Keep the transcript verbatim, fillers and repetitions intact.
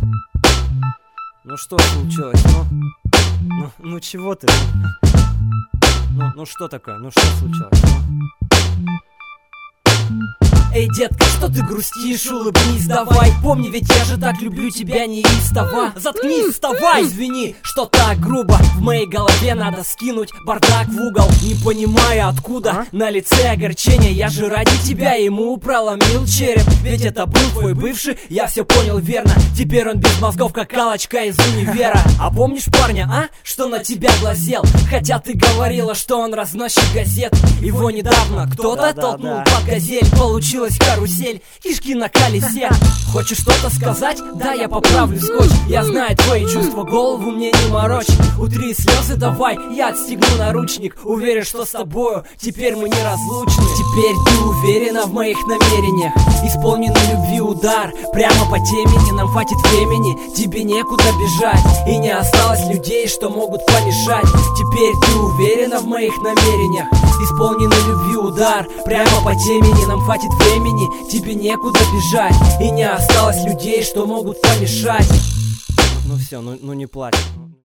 Ну что случилось? Ну, ну, ну чего ты? Ну, ну что такое? Ну что случилось? Ну? Эй, детка, что ты грустишь? Улыбнись, давай. Помни, ведь я же так люблю тебя неистово. Заткнись, вставай. Извини, что так грубо. В моей голове надо скинуть бардак в угол. Не понимаю откуда а? На лице огорчение. Я же ради тебя ему проломил череп. Ведь это был твой бывший, я все понял верно. Теперь он без мозгов, как Аллочка из универа. А помнишь парня, а? Что на тебя глазел? Хотя ты говорила, что он разносчик газет. Его недавно кто-то да, толкнул да, да. под газель. Получилось карусель, кишки на колесе. Хочешь что-то сказать? Да, я поправлю скотч. Я знаю твои чувства, голову мне не морочь. Утри слезы, давай, я отстегну наручник. Уверен, что с тобою теперь мы неразлучны. Теперь ты уверена в моих намерениях. Исполненный любви удар прямо по темени. Нам хватит времени, тебе некуда бежать. И не осталось людей, что могут помешать. Теперь ты уверена в моих намерениях. Исполненный любви удар прямо по темени. Нам хватит времени, тебе некуда бежать. И не осталось людей, что могут помешать. Ну все, ну, ну не плачь.